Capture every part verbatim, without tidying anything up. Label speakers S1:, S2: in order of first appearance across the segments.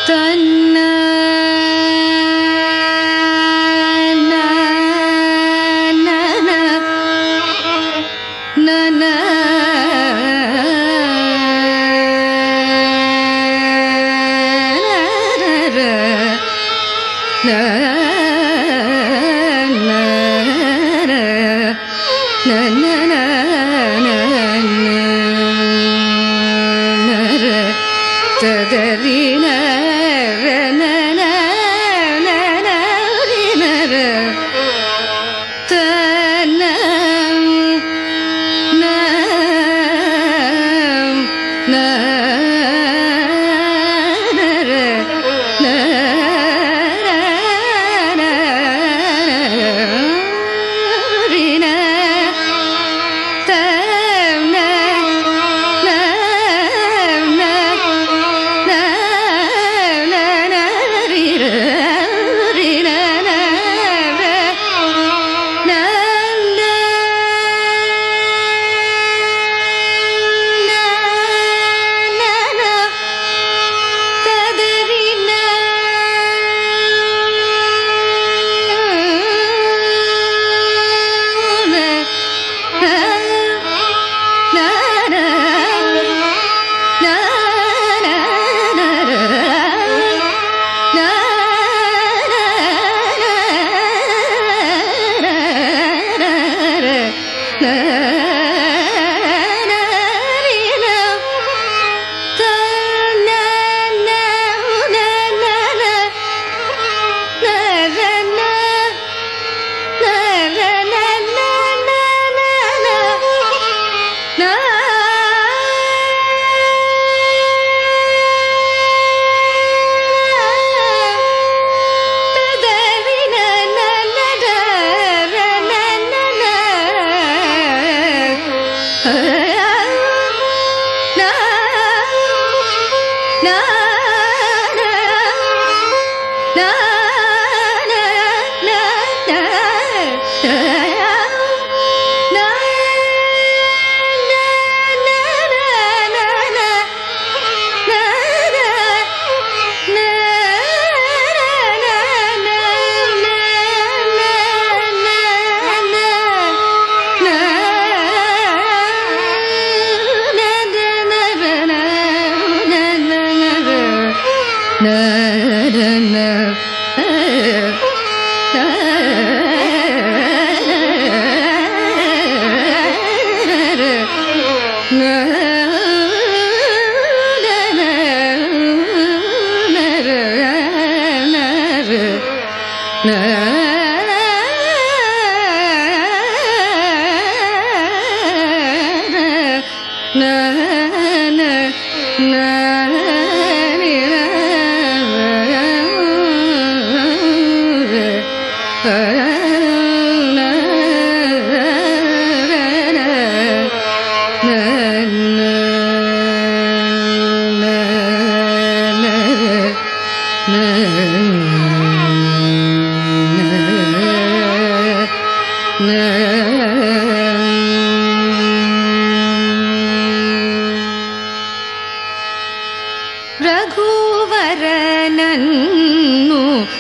S1: ರಘುವರನನ್ನು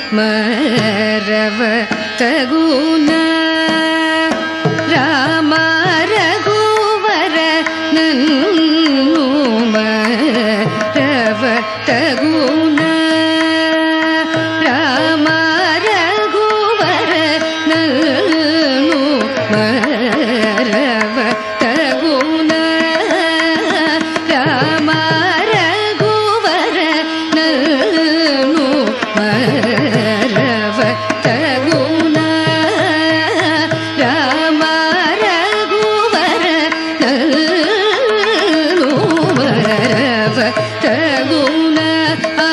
S1: ಮರವ ತಗುನ ರಾಮ ರಘುವರನನ್ನು ಮರವ ತಗುನ ರಾಮ ರಘುವರನನ್ನು ಮರವ ತಗುನ ರಾಮ ತಗುನ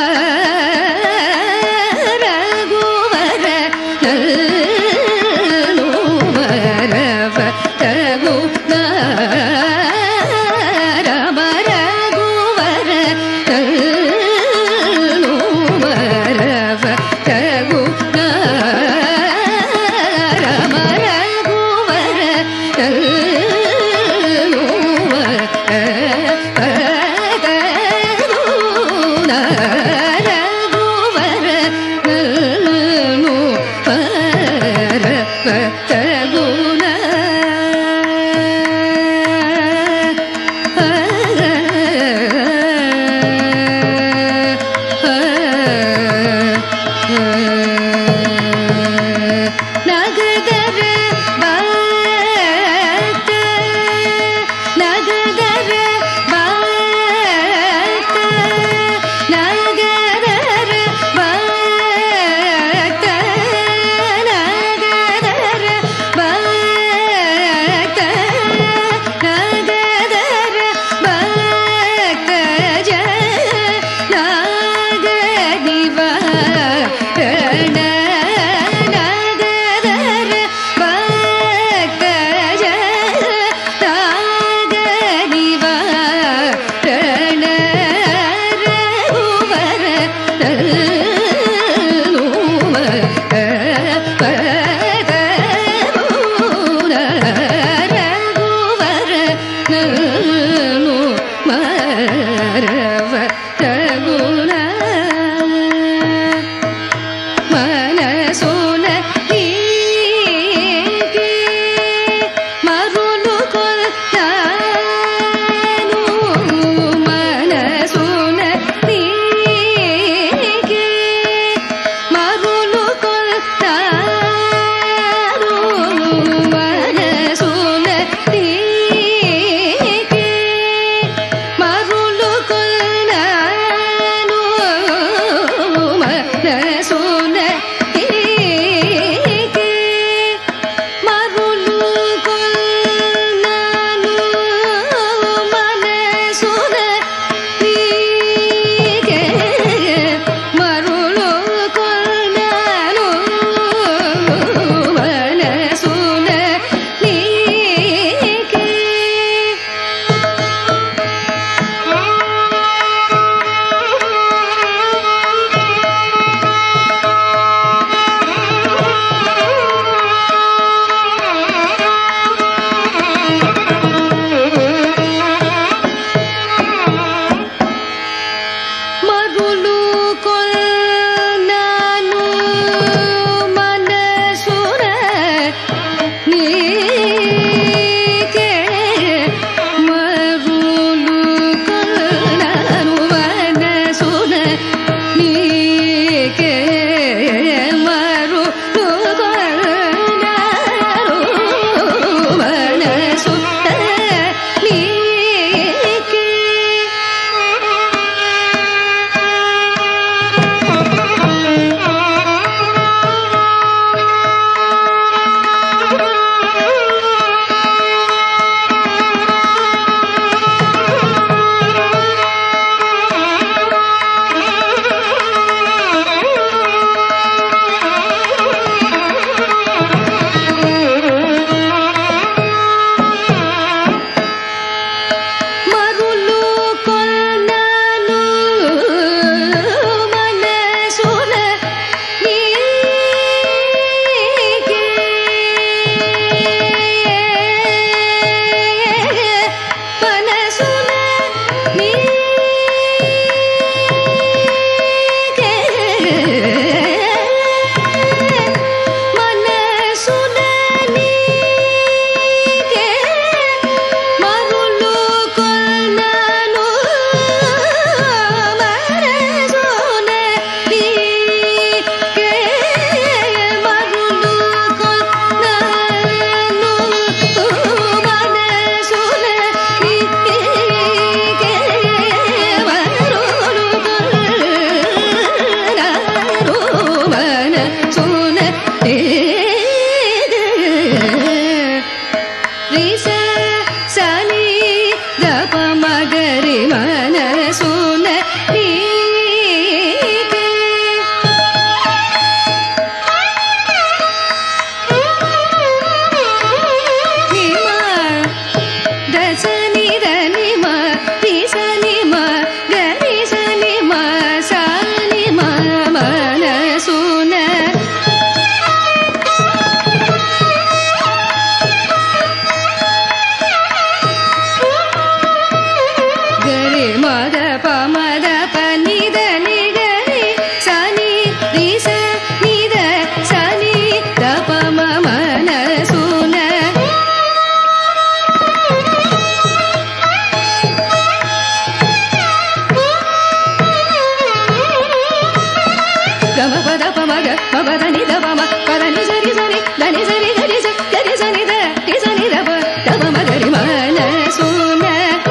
S1: பத நி த பம பத நி சரி சரி தனி சரி கரி ச கரி சனி த ரி சனி த ப த பம கரி மன சூன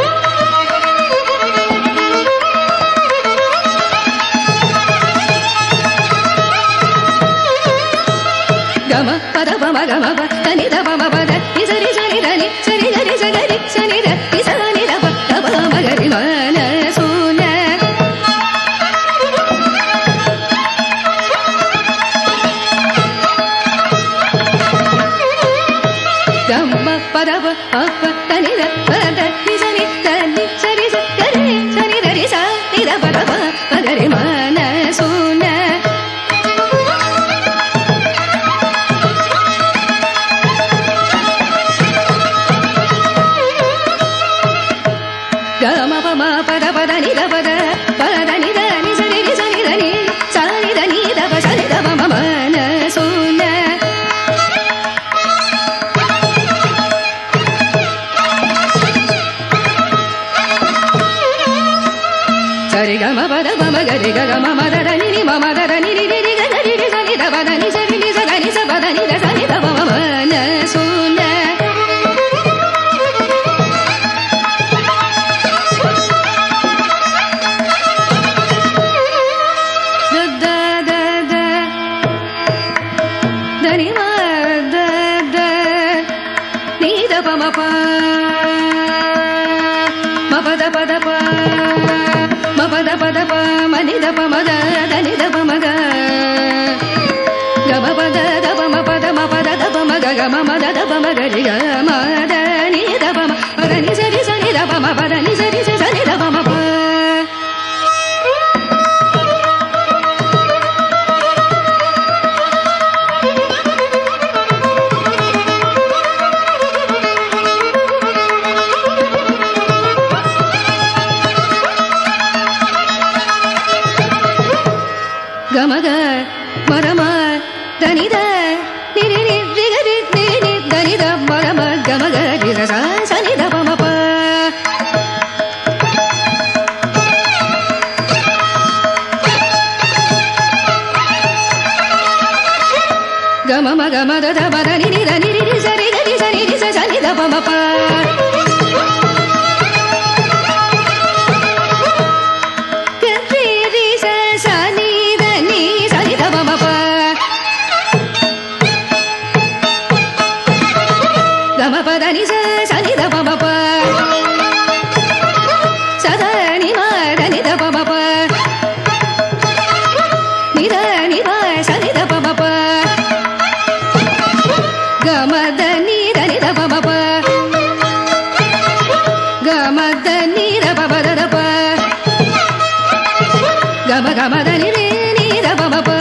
S1: கம பத பம கம ப தனி த பம பத நி சரி சனி தனி சரி கரி ச கரி சனி த ரி சனி த ப த பம கரி மன சூன பதவ அப்ப தனித பத நிசனி தனி சரி சரி சரி தரி ச நித பதவ பகரி மன சூன கம பம பத பத நித பத பத நித நி சரி ரி சனி தனி சனி தனி தப சனி தப மன சூன சரி கம பத பம கரி க கம மத த நி மம த த நி ரி ரி ரி க கரி ரி சனி த பத நி சரி நி ச த நி ச பத நி த சனி த பம மன சூன த த த த நி ம த த நி த பம ப ம பத பத ப பத பத ப மனி த பம த தனி த பம த கம பத த பம பத ம பத த பம க கம மத த பம கரி க ம த நி த பம பத நி சரி சனி த பம பத நி சரி சனி த பம ப கமக மரம தனித நிரி நி ரிகரி நிரி நி தனித மரம கமக ரிச சனி த பம ப கம ம கம த த பத நி நி த நி ரி ரி சரி கரி சனி ரி ச சனி த பம ப கம பத நி ச சனி த பம ப சத நி ம த நி த பம ப நி த நி ம சனி த பம ப கம த நி த நி த பம ப கம த நி த பம த த ப கம கம த நி ரி நி த பம ப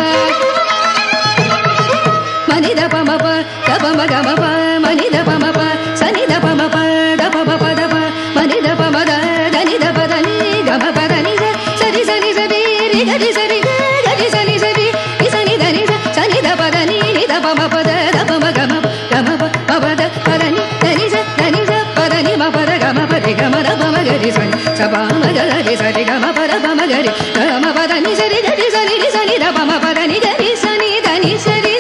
S1: மனி த பம ப த பம கம ப மனி த பம ப சனி த பம ப த பம ப த ப மனி த பம த த நி த ப த நி கம ப த நி த சரி சனி சரி ரி கரி சரி கரி சனி சரி ரி சனி த நி த சனி த ப த நி நி த பம ப த த பம கம கம ப ப ப த ப த நி த நி ச த நி ச ப த நி ம ப த கம ப ரி கம த பம கரி சனி ச ப ம க ரி சரி கம ப த பம கரி கம ப த நி சரி கரி சனி ரி சனி த பம ப த நி கரி சனி த நி சரி